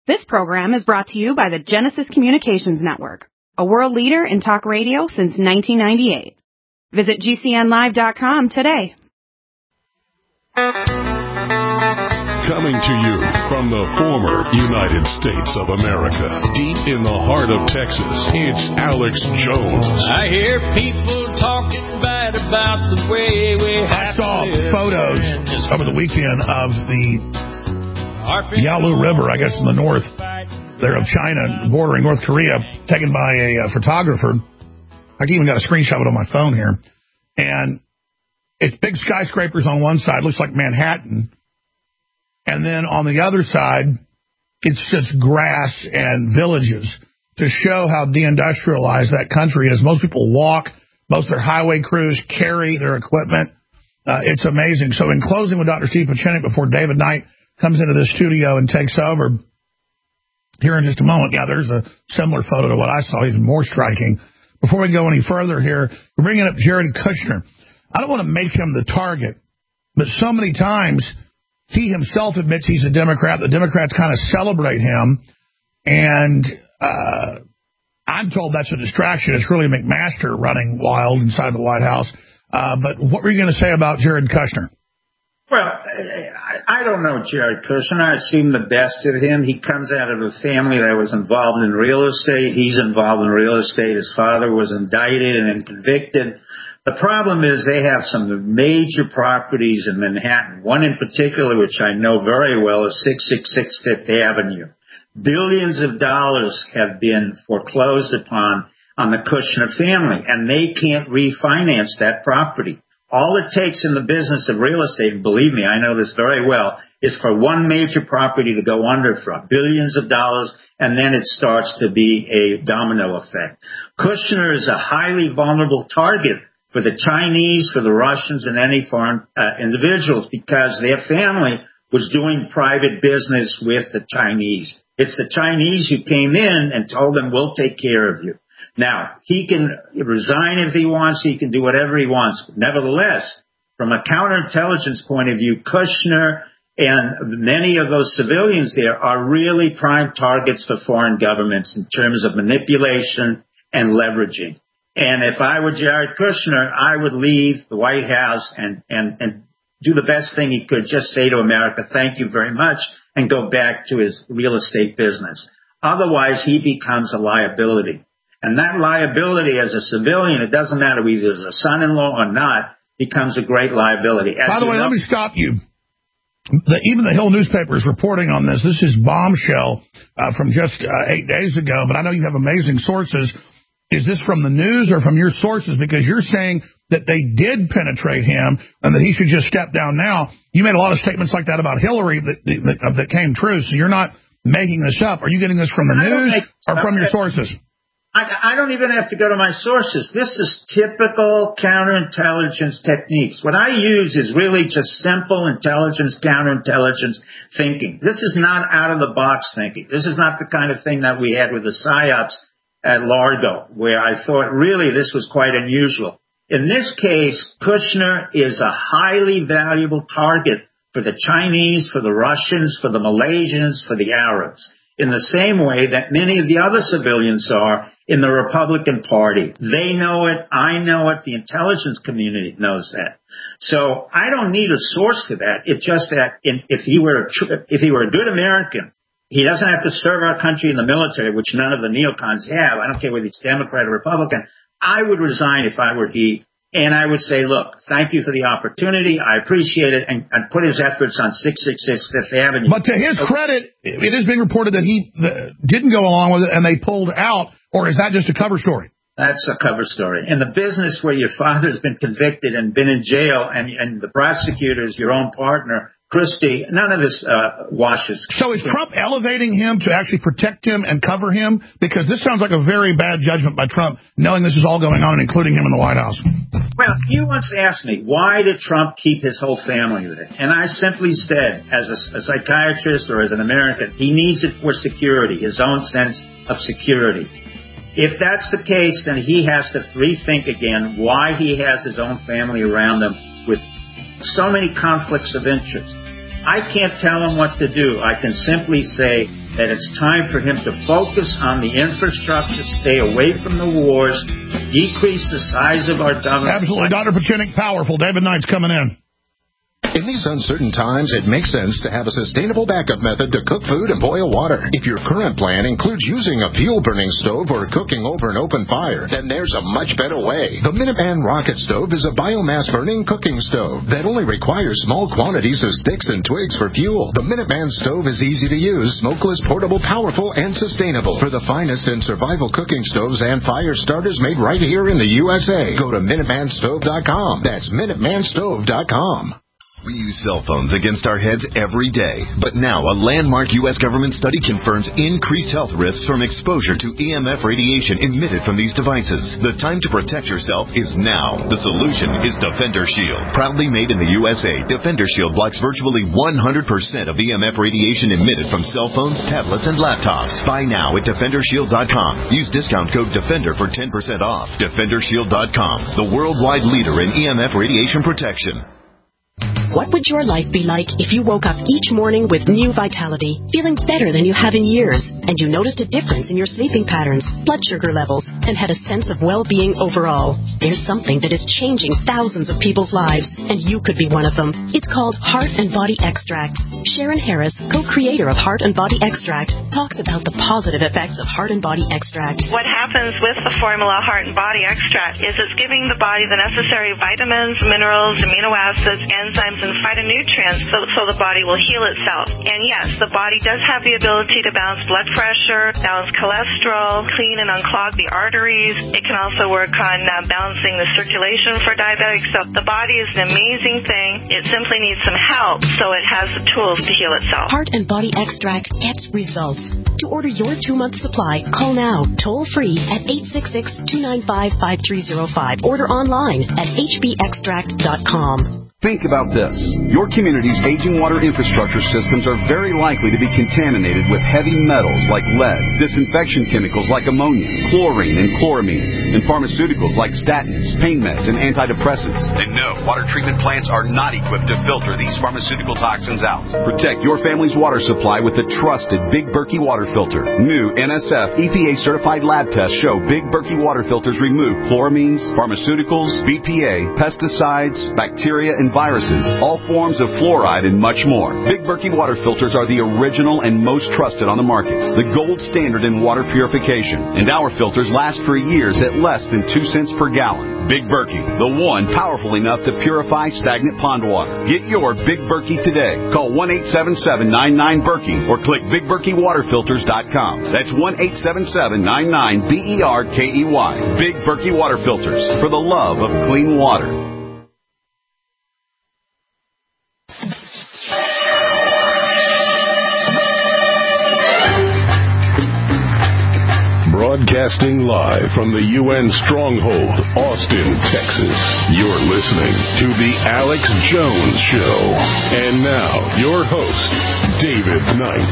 This program is brought to you by the Genesis Communications Network, a world leader in talk radio since 1998. Visit GCNlive.com today. Coming to you from the former United States of America, deep in the heart of Texas, it's Alex Jones. I hear people talking bad about the way we have I saw photos over the weekend of the Yalu River, I guess in the north, there of China, bordering North Korea, taken by a photographer. I even got a screenshot of it on my phone here. And it's big skyscrapers on one side, looks like Manhattan. And then on the other side, it's just grass and villages to show how deindustrialized that country is. Most people walk. Most of their highway crews carry their equipment. It's amazing. So in closing with Dr. Steve Pieczenik before David Knight comes into the studio and takes over here in just a moment. Yeah, there's a similar photo to what I saw, even more striking. Before we go any further here, we're bringing up Jared Kushner. I don't want to make him the target, but so many times he himself admits he's a Democrat. The Democrats kind of celebrate him, and I'm told that's a distraction. It's really McMaster running wild inside the White House. But what were you going to say about Jared Kushner? Well, I don't know Jared Kushner. I assume the best of him. He comes out of a family that was involved in real estate. He's involved in real estate. His father was indicted and then convicted. The problem is they have some major properties in Manhattan. One in particular, which I know very well, is 666 Fifth Avenue. Billions of dollars have been foreclosed upon on the Kushner family, and they can't refinance that property. All it takes in the business of real estate, and believe me, I know this very well, is for one major property to go under for billions of dollars, and then it starts to be a domino effect. Kushner is a highly vulnerable target for the Chinese, for the Russians, and any foreign individuals, because their family was doing private business with the Chinese. It's the Chinese who came in and told them, we'll take care of you. Now, he can resign if he wants. He can do whatever he wants. But nevertheless, from a counterintelligence point of view, Kushner and many of those civilians there are really prime targets for foreign governments in terms of manipulation and leveraging. And if I were Jared Kushner, I would leave the White House and do the best thing he could, just say to America, thank you very much, and go back to his real estate business. Otherwise, he becomes a liability. And that liability as a civilian, it doesn't matter whether it's a son-in-law or not, becomes a great liability. By the way, let me stop you. Even the Hill newspaper is reporting on this. This is bombshell from just 8 days ago, but I know you have amazing sources. Is this from the news or from your sources? Because you're saying that they did penetrate him and that he should just step down now. You made a lot of statements like that about Hillary that came true, so you're not making this up. Are you getting this from the news or from your sources? I don't even have to go to my sources. This is typical counterintelligence techniques. What I use is really just simple intelligence, counterintelligence thinking. This is not out-of-the-box thinking. This is not the kind of thing that we had with the PSYOPs at Largo, where I thought really this was quite unusual. In this case, Kushner is a highly valuable target for the Chinese, for the Russians, for the Malaysians, for the Arabs, in the same way that many of the other civilians are in the Republican Party. They know it. I know it. The intelligence community knows that. So I don't need a source for that. It's just that if he were a good American, he doesn't have to serve our country in the military, which none of the neocons have. I don't care whether he's Democrat or Republican. I would resign if I were he. And I would say, look, thank you for the opportunity. I appreciate it. And put his efforts on 666 Fifth Avenue. But to his credit, it has been reported that he didn't go along with it and they pulled out. Or is that just a cover story? That's a cover story. In the business where your father's been convicted and been in jail and the prosecutor's your own partner, Christie, none of this washes. So is Trump elevating him to actually protect him and cover him? Because this sounds like a very bad judgment by Trump, knowing this is all going on, including him in the White House. Well, you once asked me, why did Trump keep his whole family there? And I simply said, as a psychiatrist or as an American, he needs it for security, his own sense of security. If that's the case, then he has to rethink again why he has his own family around him with so many conflicts of interest. I can't tell him what to do. I can simply say that it's time for him to focus on the infrastructure, stay away from the wars, decrease the size of our government. Absolutely. Dr. Pachinik, powerful. David Knight's coming in. In these uncertain times, it makes sense to have a sustainable backup method to cook food and boil water. If your current plan includes using a fuel-burning stove or cooking over an open fire, then there's a much better way. The Minuteman Rocket Stove is a biomass-burning cooking stove that only requires small quantities of sticks and twigs for fuel. The Minuteman Stove is easy to use, smokeless, portable, powerful, and sustainable. For the finest in survival cooking stoves and fire starters made right here in the USA, go to MinutemanStove.com. That's MinutemanStove.com. We use cell phones against our heads every day. But now a landmark U.S. government study confirms increased health risks from exposure to EMF radiation emitted from these devices. The time to protect yourself is now. The solution is Defender Shield. Proudly made in the USA, Defender Shield blocks virtually 100% of EMF radiation emitted from cell phones, tablets, and laptops. Buy now at DefenderShield.com. Use discount code DEFENDER for 10% off. DefenderShield.com, the worldwide leader in EMF radiation protection. What would your life be like if you woke up each morning with new vitality, feeling better than you have in years, and you noticed a difference in your sleeping patterns, blood sugar levels, and had a sense of well-being overall? There's something that is changing thousands of people's lives, and you could be one of them. It's called Heart and Body Extract. Sharon Harris, co-creator of Heart and Body Extract, talks about the positive effects of Heart and Body Extract. What happens with the formula Heart and Body Extract is it's giving the body the necessary vitamins, minerals, amino acids, enzymes, and phytonutrients so the body will heal itself. And yes, the body does have the ability to balance blood pressure, balance cholesterol, clean and unclog the arteries. It can also work on balancing the circulation for diabetics. So the body is an amazing thing. It simply needs some help so it has the tools to heal itself. Heart and Body Extract gets results. To order your 2-month supply, call now, toll free at 866-295-5305. Order online at hbextract.com. Think about this. Your community's aging water infrastructure systems are very likely to be contaminated with heavy metals like lead, disinfection chemicals like ammonia, chlorine and chloramines, and pharmaceuticals like statins, pain meds, and antidepressants. And no, water treatment plants are not equipped to filter these pharmaceutical toxins out. Protect your family's water supply with the trusted Big Berkey water filter. New NSF EPA-certified lab tests show Big Berkey water filters remove chloramines, pharmaceuticals, BPA, pesticides, bacteria, and viruses, all forms of fluoride, and much more. Big Berkey water filters are the original and most trusted on the market, the gold standard in water purification. And our filters last for years at less than 2 cents per gallon. Big Berkey, the one powerful enough to purify stagnant pond water. Get your Big Berkey today. Call 1-877-99-BERKEY or click BigBerkeyWaterFilters.com. That's 1-877-99-BERKEY. Big Berkey Water Filters, for the love of clean water. Broadcasting live from the UN Stronghold, Austin, Texas. You're listening to The Alex Jones Show. And now, your host, David Knight.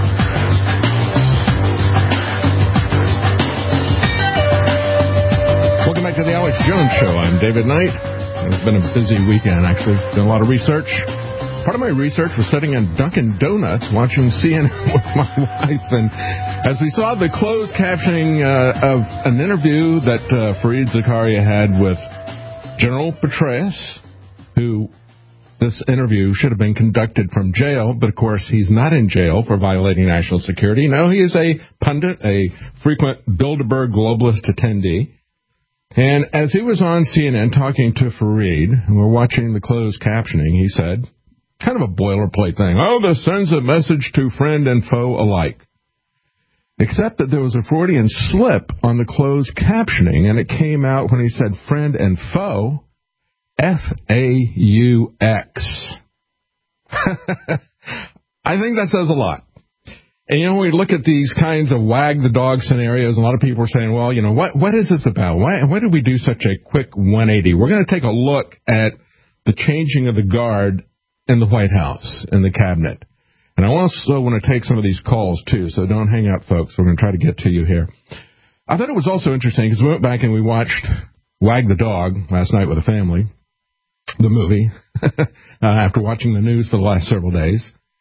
Welcome back to The Alex Jones Show. I'm David Knight. It's been a busy weekend, actually. Done a lot of research. Part of my research was sitting in Dunkin' Donuts watching CNN with my wife, and as we saw the closed captioning of an interview that Fareed Zakaria had with General Petraeus, who this interview should have been conducted from jail, but of course he's not in jail for violating national security. No, he is a pundit, a frequent Bilderberg globalist attendee. And as he was on CNN talking to Fareed, and we're watching the closed captioning, he said, kind of a boilerplate thing. Oh, this sends a message to friend and foe alike. Except that there was a Freudian slip on the closed captioning, and it came out when he said friend and foe, F-A-U-X. I think that says a lot. And, you know, when we look at these kinds of wag the dog scenarios, a lot of people are saying, well, you know, what is this about? Why did we do such a quick 180? We're going to take a look at the changing of the guard in the White House, in the cabinet. And I also want to take some of these calls, too, so don't hang out, folks. We're going to try to get to you here. I thought it was also interesting because we went back and we watched Wag the Dog last night with the family, the movie, after watching the news for the last several days.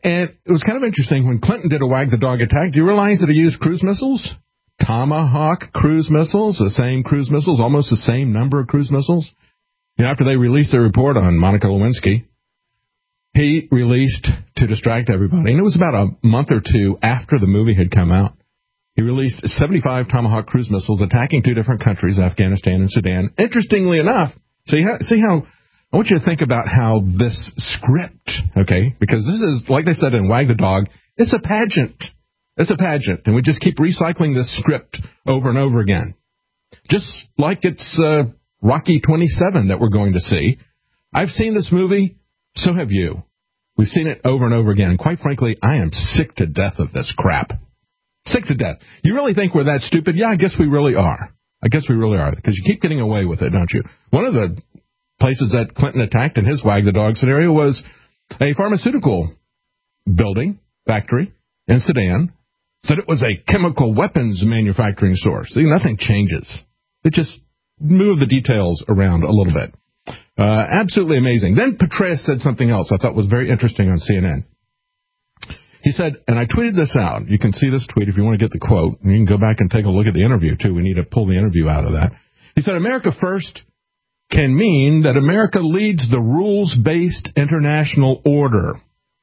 And it was kind of interesting when Clinton did a wag the dog attack. Do you realize that he used cruise missiles? Tomahawk cruise missiles, the same cruise missiles, almost the same number of cruise missiles. After they released their report on Monica Lewinsky, he released, to distract everybody, and it was about a month or two after the movie had come out, he released 75 Tomahawk cruise missiles attacking 2 different countries, Afghanistan and Sudan. Interestingly enough, see how I want you to think about how this script, okay, because this is, like they said in Wag the Dog, it's a pageant. It's a pageant, and we just keep recycling this script over and over again. Just like it's Rocky 27 that we're going to see. I've seen this movie, so have you. We've seen it over and over again, and quite frankly, I am sick to death of this crap. Sick to death. You really think we're that stupid? Yeah, I guess we really are. I guess we really are, because you keep getting away with it, don't you? One of the places that Clinton attacked in his Wag the Dog scenario was a pharmaceutical building, factory, in Sudan. Said it was a chemical weapons manufacturing source. See, nothing changes. They just move the details around a little bit. Absolutely amazing. Then Petraeus said something else I thought was very interesting on CNN. He said, and I tweeted this out. You can see this tweet if you want to get the quote. And you can go back and take a look at the interview, too. We need to pull the interview out of that. He said, America first can mean that America leads the rules-based international order.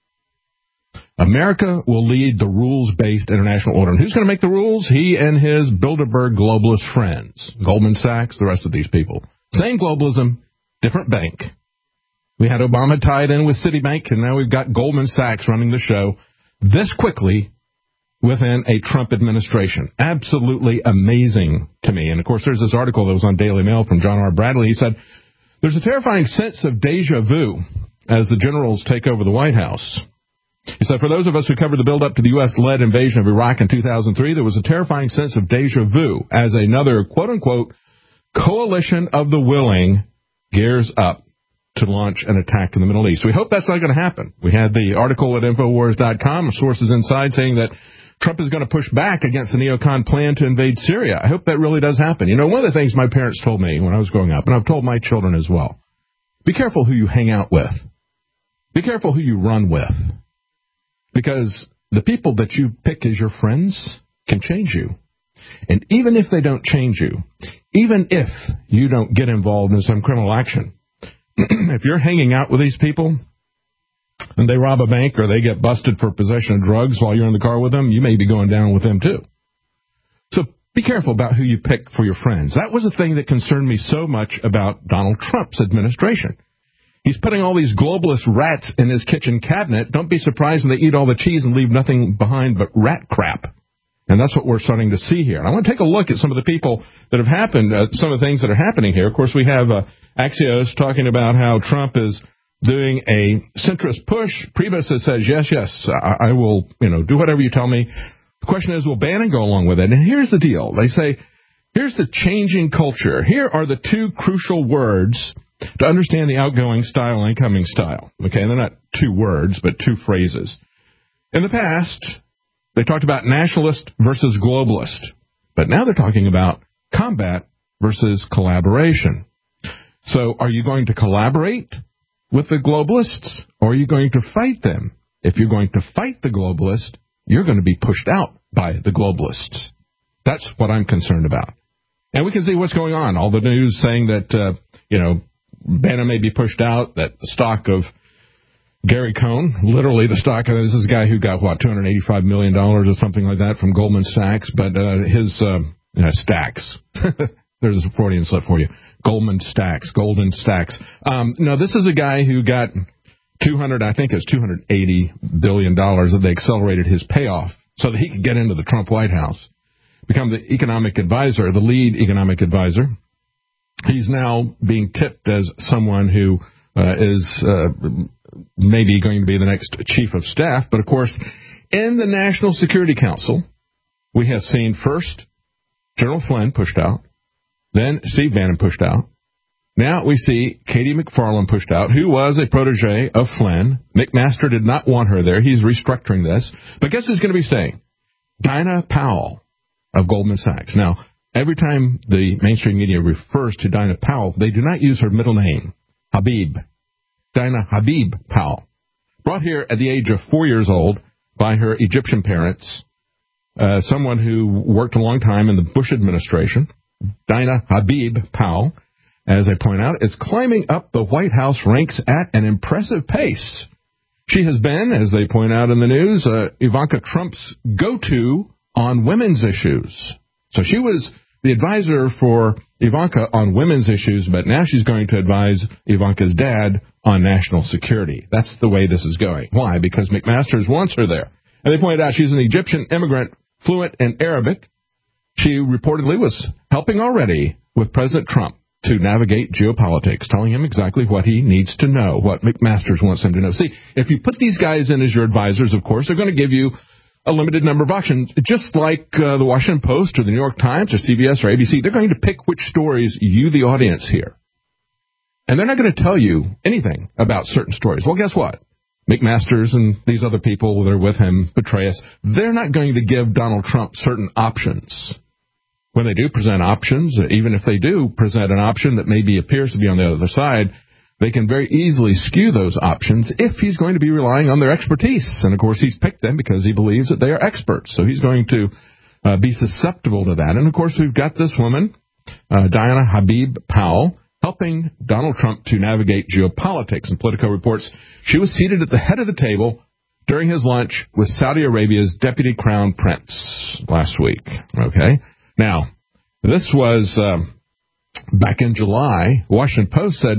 America will lead the rules-based international order. And who's going to make the rules? He and his Bilderberg globalist friends. Goldman Sachs, the rest of these people. Same globalism, different bank. We had Obama tied in with Citibank, and now we've got Goldman Sachs running the show this quickly within a Trump administration. Absolutely amazing to me. And, of course, there's this article that was on Daily Mail from John R. Bradley. He said, there's a terrifying sense of deja vu as the generals take over the White House. He said, for those of us who covered the build-up to the U.S.-led invasion of Iraq in 2003, there was a terrifying sense of deja vu as another, quote-unquote, coalition of the willing gears up to launch an attack in the Middle East. We hope that's not going to happen. We had the article at Infowars.com, sources inside saying that Trump is going to push back against the neocon plan to invade Syria. I hope that really does happen. You know, one of the things my parents told me when I was growing up, and I've told my children as well, be careful who you hang out with. Be careful who you run with. Because the people that you pick as your friends can change you. And even if they don't change you, even if you don't get involved in some criminal action, if you're hanging out with these people and they rob a bank or they get busted for possession of drugs while you're in the car with them, you may be going down with them too. So be careful about who you pick for your friends. That was a thing that concerned me so much about Donald Trump's administration. He's putting all these globalist rats in his kitchen cabinet. Don't be surprised when they eat all the cheese and leave nothing behind but rat crap. And that's what we're starting to see here. And I want to take a look at some of the people that have happened, some of the things that are happening here. Of course, we have Axios talking about how Trump is doing a centrist push. Priebus says, yes, I will, do whatever you tell me. The question is, will Bannon go along with it? And here's the deal. They say, here's the changing culture. Here are the 2 crucial words to understand the outgoing style and incoming style. Okay, and they're not 2 words, but 2 phrases. In the past, they talked about nationalist versus globalist. But now they're talking about combat versus collaboration. So are you going to collaborate with the globalists, or are you going to fight them? If you're going to fight the globalist, you're going to be pushed out by the globalists. That's what I'm concerned about. And we can see what's going on. All the news saying that, Bannon may be pushed out, that the stock of Gary Cohn, literally the stock of this is a guy who got, $285 million or something like that from Goldman Sachs, but his stacks. There's a Freudian slip for you. Golden Stacks. No, this is a guy who got $280 billion that they accelerated his payoff so that he could get into the Trump White House, become the economic advisor, the lead economic advisor. He's now being tipped as someone who is maybe going to be the next chief of staff. But, of course, in the National Security Council, we have seen first General Flynn pushed out, then Steve Bannon pushed out. Now we see Katie McFarland pushed out, who was a protege of Flynn. McMaster did not want her there. He's restructuring this. But guess who's going to be staying? Dinah Powell of Goldman Sachs. Now, every time the mainstream media refers to Dinah Powell, they do not use her middle name, Habib. Dinah Habib Powell. brought here at the age of 4 years old by her Egyptian parents, someone who worked a long time in the Bush administration, Dinah Habib Powell, as I point out, is climbing up the White House ranks at an impressive pace. She has been, as they point out in the news, Ivanka Trump's go-to on women's issues. So she was the advisor for Ivanka on women's issues, but now she's going to advise Ivanka's dad on national security. That's the way this is going. Why? Because McMaster's wants her there. And they pointed out she's an Egyptian immigrant fluent in Arabic. She reportedly was helping already with President Trump to navigate geopolitics, telling him exactly what he needs to know, what McMaster's wants him to know. See, if you put these guys in as your advisors, of course, they're going to give you a limited number of options, just like the Washington Post or the New York Times or CBS or ABC. They're going to pick which stories you, the audience, hear. And they're not going to tell you anything about certain stories. Well, guess what? McMaster's and these other people that are with him, Petraeus, they're not going to give Donald Trump certain options. When they do present options, even if they do present an option that maybe appears to be on the other side, they can very easily skew those options if he's going to be relying on their expertise. And, of course, he's picked them because he believes that they are experts. So he's going to be susceptible to that. And, of course, we've got this woman, Dinah Habib Powell, helping Donald Trump to navigate geopolitics. And Politico reports she was seated at the head of the table during his lunch with Saudi Arabia's deputy crown prince last week. Okay? Now, this was back in July. Washington Post said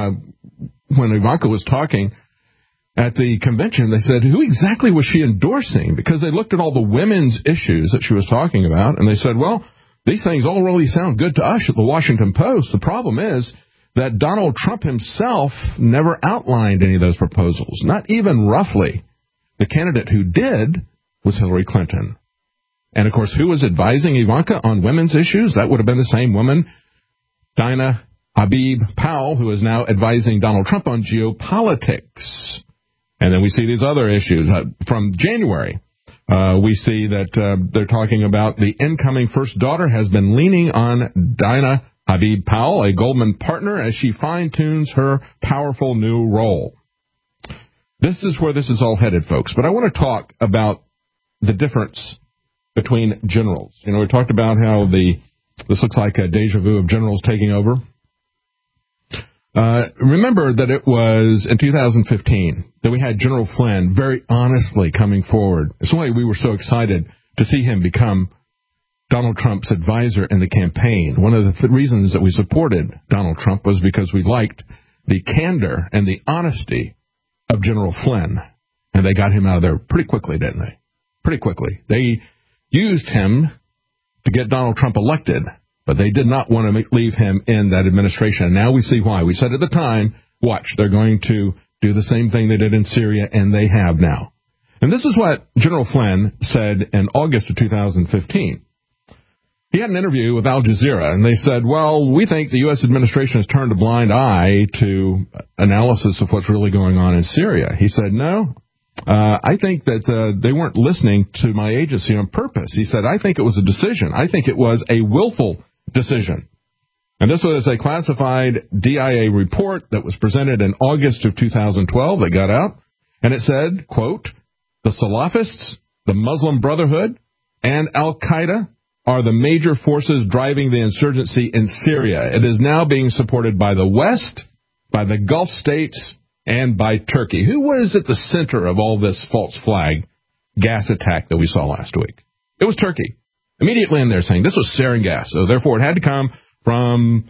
when Ivanka was talking at the convention, they said, who exactly was she endorsing? Because they looked at all the women's issues that she was talking about, and they said, well, these things all really sound good to us at the Washington Post. The problem is that Donald Trump himself never outlined any of those proposals, not even roughly. The candidate who did was Hillary Clinton. And, of course, who was advising Ivanka on women's issues? That would have been the same woman, Dinah Habib Powell, who is now advising Donald Trump on geopolitics. And then we see these other issues. From January, we see that they're talking about the incoming first daughter has been leaning on Dinah Habib Powell, a Goldman partner, as she fine-tunes her powerful new role. This is where this is all headed, folks. But I want to talk about the difference between generals. You know, we talked about how this looks like a deja vu of generals taking over. Remember that it was in 2015 that we had General Flynn very honestly coming forward. It's why we were so excited to see him become Donald Trump's advisor in the campaign. One of the reasons that we supported Donald Trump was because we liked the candor and the honesty of General Flynn. And they got him out of there pretty quickly, didn't they? Pretty quickly. They used him to get Donald Trump elected, but they did not want to leave him in that administration. And now we see why. We said at the time, watch, they're going to do the same thing they did in Syria, and they have now. And this is what General Flynn said in August of 2015. He had an interview with Al Jazeera, and they said, well, we think the U.S. administration has turned a blind eye to analysis of what's really going on in Syria. He said, no, I think that they weren't listening to my agency on purpose. He said, I think it was a decision. I think it was a willful decision. And this was a classified DIA report that was presented in August of 2012 that got out. And it said, quote, the Salafists, the Muslim Brotherhood, and Al-Qaeda are the major forces driving the insurgency in Syria. It is now being supported by the West, by the Gulf states, and by Turkey. Who was at the center of all this false flag gas attack that we saw last week? It was Turkey. Immediately in there saying this was sarin gas, so therefore it had to come from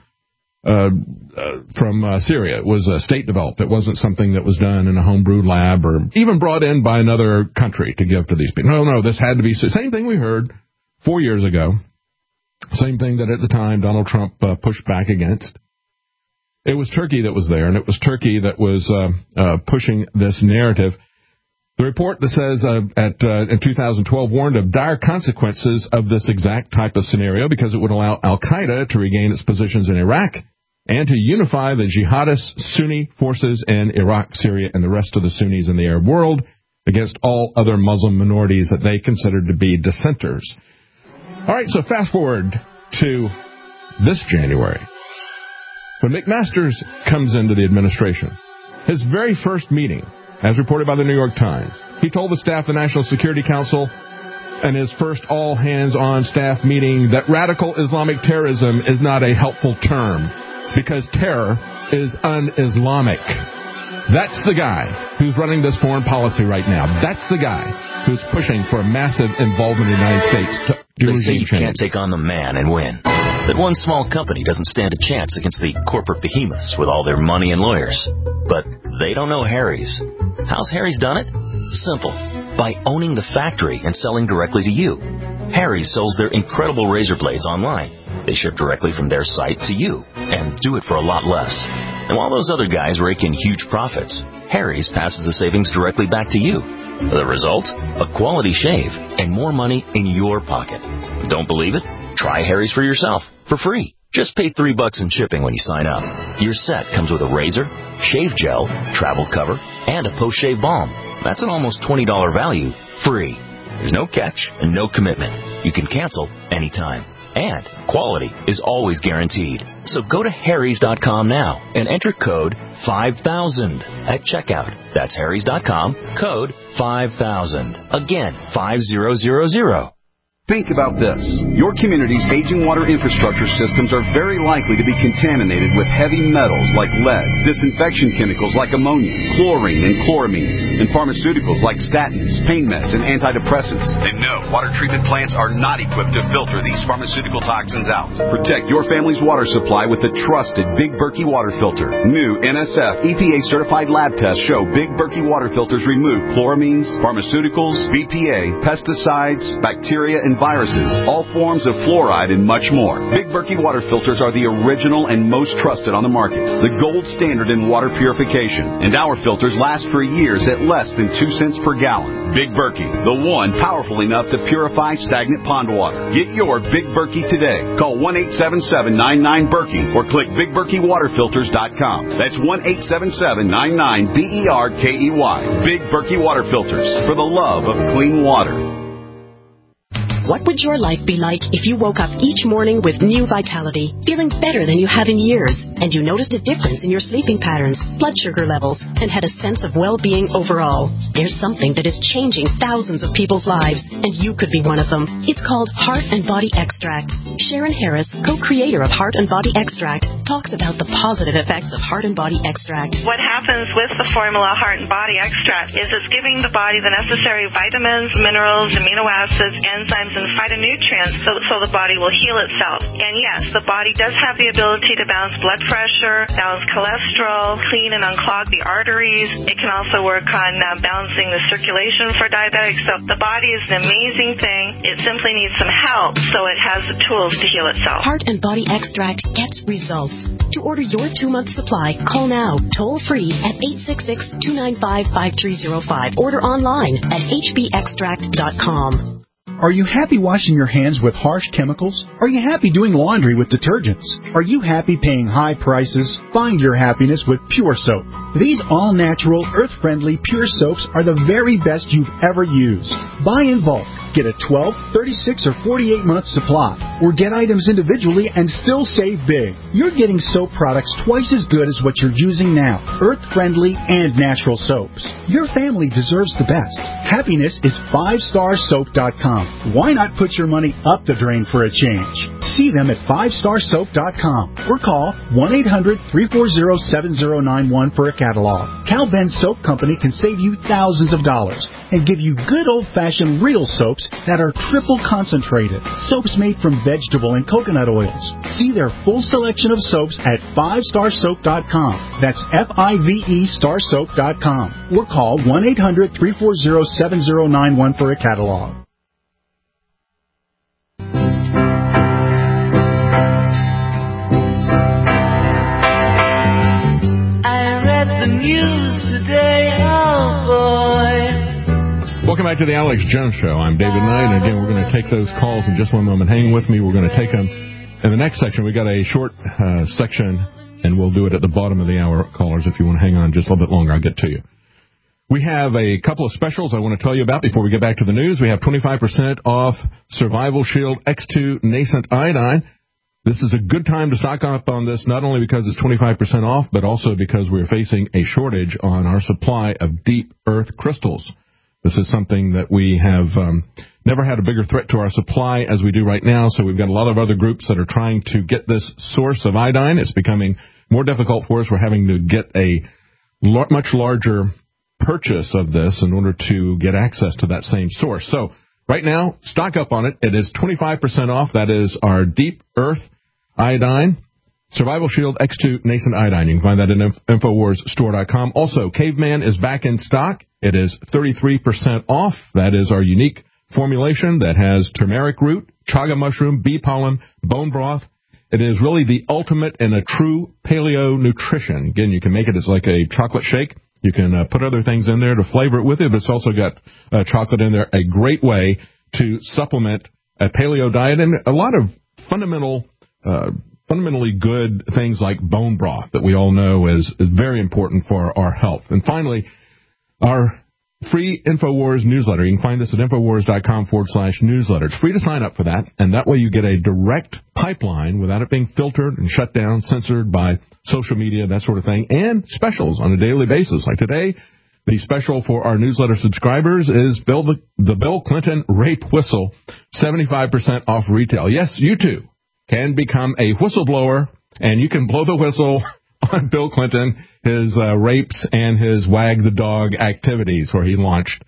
Syria. It was state developed. It wasn't something that was done in a homebrewed lab or even brought in by another country to give to these people. No, this had to be same thing we heard 4 years ago. Same thing that at the time Donald Trump pushed back against. It was Turkey that was there, and it was Turkey that was pushing this narrative. The report that says in 2012 warned of dire consequences of this exact type of scenario because it would allow Al-Qaeda to regain its positions in Iraq and to unify the jihadist Sunni forces in Iraq, Syria, and the rest of the Sunnis in the Arab world against all other Muslim minorities that they considered to be dissenters. All right, so fast forward to this January. When McMaster's comes into the administration, his very first meeting as reported by the New York Times. He told the staff of the National Security Council in his first all-hands-on-staff meeting that radical Islamic terrorism is not a helpful term because terror is un-Islamic. That's the guy who's running this foreign policy right now. That's the guy who's pushing for a massive involvement in the United States to do regime change. They say you can't take on the man and win. That one small company doesn't stand a chance against the corporate behemoths with all their money and lawyers. But they don't know Harry's. How's Harry's done it? Simple. By owning the factory and selling directly to you. Harry's sells their incredible razor blades online. They ship directly from their site to you and do it for a lot less. And while those other guys rake in huge profits, Harry's passes the savings directly back to you. The result? A quality shave and more money in your pocket. Don't believe it? Try Harry's for yourself for free. Just pay $3 in shipping when you sign up. Your set comes with a razor, shave gel, travel cover, and a post-shave balm. That's an almost $20 value, free. There's no catch and no commitment. You can cancel anytime. And quality is always guaranteed. So go to harrys.com now and enter code 5000 at checkout. That's harrys.com, code 5000. Again, 5000. Think about this. Your community's aging water infrastructure systems are very likely to be contaminated with heavy metals like lead, disinfection chemicals like ammonia, chlorine and chloramines, and pharmaceuticals like statins, pain meds, and antidepressants. And no, water treatment plants are not equipped to filter these pharmaceutical toxins out. Protect your family's water supply with the trusted Big Berkey water filter. New NSF EPA-certified lab tests show Big Berkey water filters remove chloramines, pharmaceuticals, BPA, pesticides, bacteria, and viruses, all forms of fluoride, and much more. Big Berkey water filters are the original and most trusted on the market, the gold standard in water purification, and our filters last for years at less than 2 cents per gallon. Big Berkey, the one powerful enough to purify stagnant pond water. Get your Big Berkey today. Call 1-877-99-BERKEY or click BigBerkeyWaterFilters.com. That's 1-877-99-BERKEY. Big Berkey water filters, for the love of clean water. What would your life be like if you woke up each morning with new vitality, feeling better than you have in years, and you noticed a difference in your sleeping patterns, blood sugar levels, and had a sense of well-being overall? There's something that is changing thousands of people's lives, and you could be one of them. It's called Heart and Body Extract. Sharon Harris, co-creator of Heart and Body Extract, talks about the positive effects of Heart and Body Extract. What happens with the formula Heart and Body Extract is it's giving the body the necessary vitamins, minerals, amino acids, enzymes, and phytonutrients so the body will heal itself. And yes, the body does have the ability to balance blood pressure, balance cholesterol, clean and unclog the arteries. It can also work on balancing the circulation for diabetics. So the body is an amazing thing. It simply needs some help so it has the tools to heal itself. Heart and Body Extract gets results. To order your 2-month supply, call now, toll free at 866-295-5305. Order online at hbextract.com. Are you happy washing your hands with harsh chemicals? Are you happy doing laundry with detergents? Are you happy paying high prices? Find your happiness with Pure Soap. These all-natural, earth-friendly Pure Soaps are the very best you've ever used. Buy in bulk. Get a 12, 36, or 48-month supply, or get items individually and still save big. You're getting soap products twice as good as what you're using now, earth-friendly and natural soaps. Your family deserves the best. Happiness is 5starsoap.com. Why not put your money up the drain for a change? See them at 5starsoap.com or call 1-800-340-7091 for a catalog. Cal Ben Soap Company can save you thousands of dollars and give you good old-fashioned real soaps that are triple concentrated. Soaps made from vegetable and coconut oils. See their full selection of soaps at 5starsoap.com. That's F-I-V-E starsoap.com. Or call 1-800-340-7091 for a catalog. I read the news today, oh boy. Welcome back to the Alex Jones Show. I'm David Knight, and again, we're going to take those calls in just one moment. Hang with me. We're going to take them in the next section. We got a short section, and we'll do it at the bottom of the hour, callers. If you want to hang on just a little bit longer, I'll get to you. We have a couple of specials I want to tell you about before we get back to the news. We have 25% off Survival Shield X2 Nascent Iodine. This is a good time to stock up on this, not only because it's 25% off, but also because we're facing a shortage on our supply of deep earth crystals. This is something that we have never had a bigger threat to our supply as we do right now, so we've got a lot of other groups that are trying to get this source of iodine. It's becoming more difficult for us. We're having to get a much larger purchase of this in order to get access to that same source. So right now, stock up on it. It is 25% off. That is our deep earth iodine, Survival Shield X2 Nascent Iodine. You can find that at InfoWarsStore.com. Also, Caveman is back in stock. It is 33% off. That is our unique formulation that has turmeric root, chaga mushroom, bee pollen, bone broth. It is really the ultimate in a true paleo nutrition. Again, you can make it as like a chocolate shake. You can put other things in there to flavor it with it, but it's also got chocolate in there. A great way to supplement a paleo diet and a lot of fundamentally good things like bone broth that we all know is very important for our health. And finally, our free InfoWars newsletter. You can find this at InfoWars.com/newsletter. It's free to sign up for that, and that way you get a direct pipeline without it being filtered and shut down, censored by social media, that sort of thing, and specials on a daily basis. Like today, the special for our newsletter subscribers is the Bill Clinton rape whistle, 75% off retail. Yes, you too can become a whistleblower, and you can blow the whistle on Bill Clinton, his rapes and his wag the dog activities, where he launched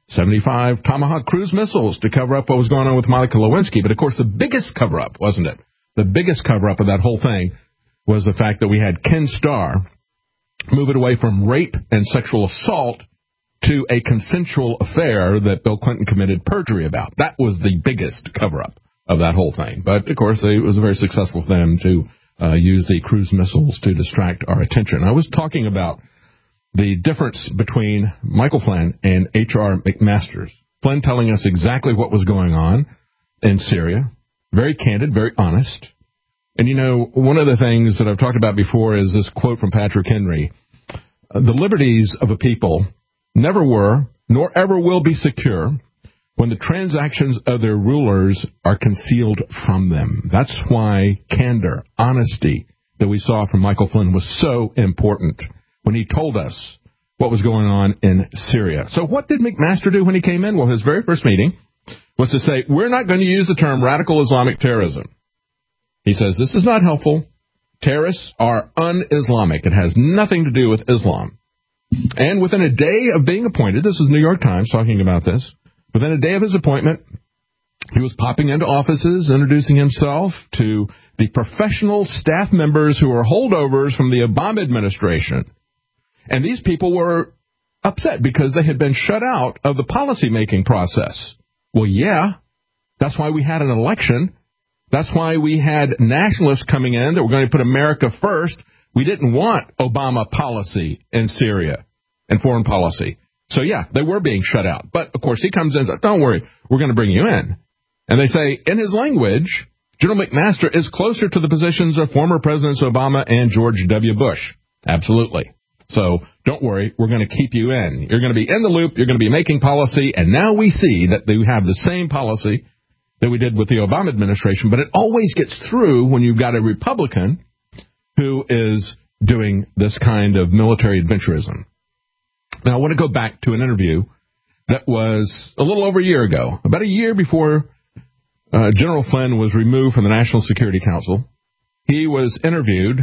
75 Tomahawk cruise missiles to cover up what was going on with Monica Lewinsky. But, of course, the biggest cover-up, wasn't it? The biggest cover-up of that whole thing was the fact that we had Ken Starr move it away from rape and sexual assault to a consensual affair that Bill Clinton committed perjury about. That was the biggest cover-up of that whole thing. But, of course, it was very successful for them to use the cruise missiles to distract our attention. I was talking about the difference between Michael Flynn and H.R. McMaster. Flynn telling us exactly what was going on in Syria. Very candid, very honest. And, you know, one of the things that I've talked about before is this quote from Patrick Henry. The liberties of a people never were, nor ever will be secure when the transactions of their rulers are concealed from them. That's why candor, honesty that we saw from Michael Flynn was so important when he told us what was going on in Syria. So what did McMaster do when he came in? Well, his very first meeting was to say, we're not going to use the term radical Islamic terrorism. He says, this is not helpful. Terrorists are un-Islamic. It has nothing to do with Islam. And within a day of being appointed, this is New York Times talking about this, within a day of his appointment, he was popping into offices, introducing himself to the professional staff members who were holdovers from the Obama administration. And these people were upset because they had been shut out of the policy-making process. Well, yeah, that's why we had an election. That's why we had nationalists coming in that were going to put America first. We didn't want Obama policy in Syria and foreign policy. So, yeah, they were being shut out. But, of course, he comes in and says, don't worry, we're going to bring you in. And they say, in his language, General McMaster is closer to the positions of former Presidents Obama and George W. Bush. Absolutely. So, don't worry, we're going to keep you in. You're going to be in the loop. You're going to be making policy. And now we see that they have the same policy that we did with the Obama administration. But it always gets through when you've got a Republican who is doing this kind of military adventurism. Now, I want to go back to an interview that was a little over a year ago, about a year before General Flynn was removed from the National Security Council. He was interviewed,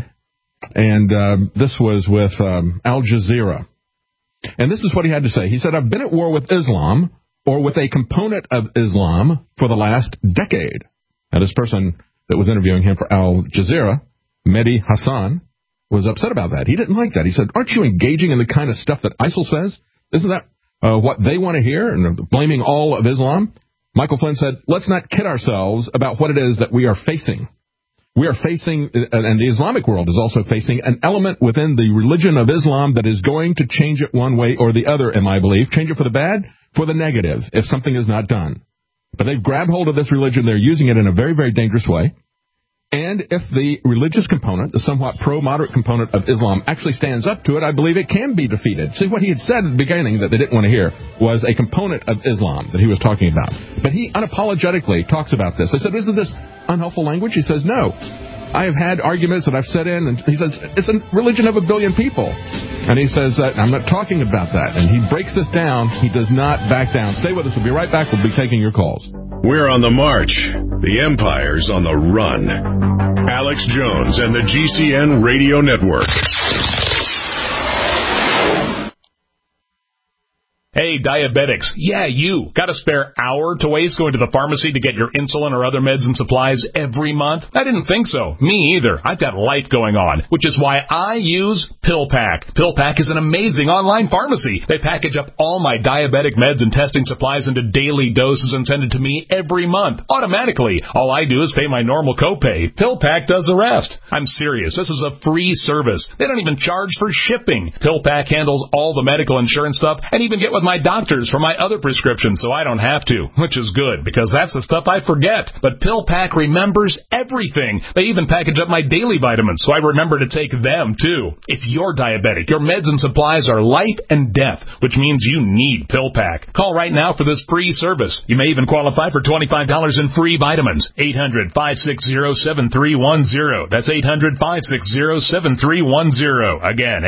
and this was with Al Jazeera. And this is what he had to say. He said, I've been at war with Islam or with a component of Islam for the last decade. Now, this person that was interviewing him for Al Jazeera, Mehdi Hassan, was upset about that. He didn't like that. He said, aren't you engaging in the kind of stuff that ISIL says? Isn't that what they want to hear? And blaming all of Islam? Michael Flynn said, let's not kid ourselves about what it is that we are facing. We are facing, and the Islamic world is also facing, an element within the religion of Islam that is going to change it one way or the other, in my belief. Change it for the bad, for the negative, if something is not done. But they've grabbed hold of this religion. They're using it in a very, very dangerous way. And if the religious component, the somewhat pro-moderate component of Islam, actually stands up to it, I believe it can be defeated. See, what he had said at the beginning that they didn't want to hear was a component of Islam that he was talking about. But he unapologetically talks about this. I said, isn't this unhelpful language? He says, no. I have had arguments that I've set in, and he says, it's a religion of a billion people. And he says that I'm not talking about that. And he breaks this down. He does not back down. Stay with us. We'll be right back. We'll be taking your calls. We're on the march. The empire's on the run. Alex Jones and the GCN Radio Network. Hey, diabetics. Yeah, you. Got a spare hour to waste going to the pharmacy to get your insulin or other meds and supplies every month? I didn't think so. Me either. I've got life going on, which is why I use PillPack. PillPack is an amazing online pharmacy. They package up all my diabetic meds and testing supplies into daily doses and send it to me every month, automatically. All I do is pay my normal copay. PillPack does the rest. I'm serious. This is a free service. They don't even charge for shipping. PillPack handles all the medical insurance stuff and even get with my doctors for my other prescriptions, so I don't have to, which is good, because that's the stuff I forget. But PillPack remembers everything. They even package up my daily vitamins, so I remember to take them, too. If you're diabetic, your meds and supplies are life and death, which means you need PillPack. Call right now for this free service. You may even qualify for $25 in free vitamins. 800-560-7310. That's 800-560-7310. Again,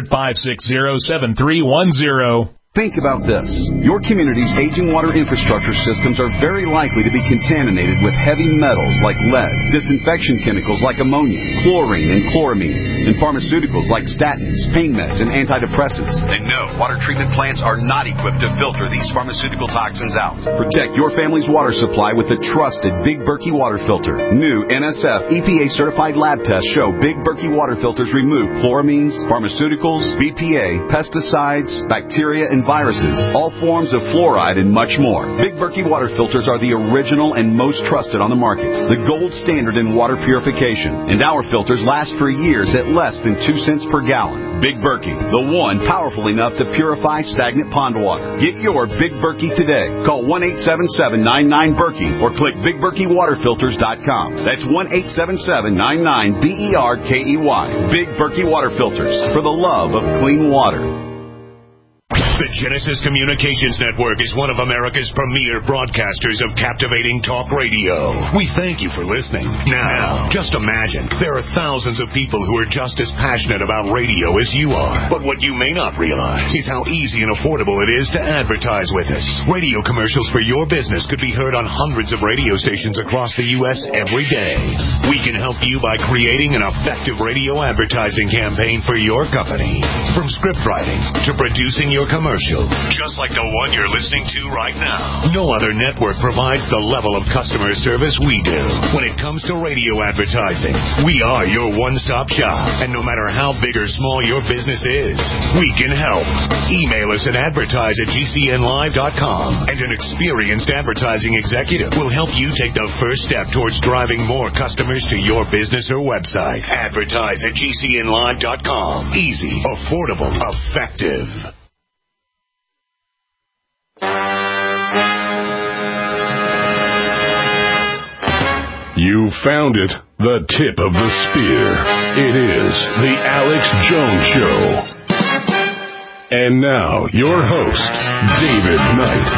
800-560-7310. Think about this. Your community's aging water infrastructure systems are very likely to be contaminated with heavy metals like lead, disinfection chemicals like ammonia, chlorine and chloramines, and pharmaceuticals like statins, pain meds, and antidepressants. And no, water treatment plants are not equipped to filter these pharmaceutical toxins out. Protect your family's water supply with the trusted Big Berkey water filter. New NSF EPA-certified lab tests show Big Berkey water filters remove chloramines, pharmaceuticals, BPA, pesticides, bacteria, and viruses, all forms of fluoride, and much more. Big Berkey water filters are the original and most trusted on the market, the gold standard in water purification, and our filters last for years at less than 2 cents per gallon. Big Berkey, the one powerful enough to purify stagnant pond water. Get your Big Berkey today. Call 1-877-99-BERKEY or click BigBerkeyWaterFilters.com. That's 1-877-99-BERKEY. Big Berkey water filters, for the love of clean water. The Genesis Communications Network is one of America's premier broadcasters of captivating talk radio. We thank you for listening. Now, just imagine, there are thousands of people who are just as passionate about radio as you are. But what you may not realize is how easy and affordable it is to advertise with us. Radio commercials for your business could be heard on hundreds of radio stations across the U.S. every day. We can help you by creating an effective radio advertising campaign for your company. From script writing to producing your commercial, just like the one you're listening to right now. No other network provides the level of customer service we do. When it comes to radio advertising, we are your one-stop shop. And no matter how big or small your business is, we can help. Email us at advertise@gcnlive.com, and an experienced advertising executive will help you take the first step towards driving more customers to your business or website. Advertise@gcnlive.com. Easy, affordable, effective. You found it, the tip of the spear. It is the Alex Jones Show. And now, your host, David Knight.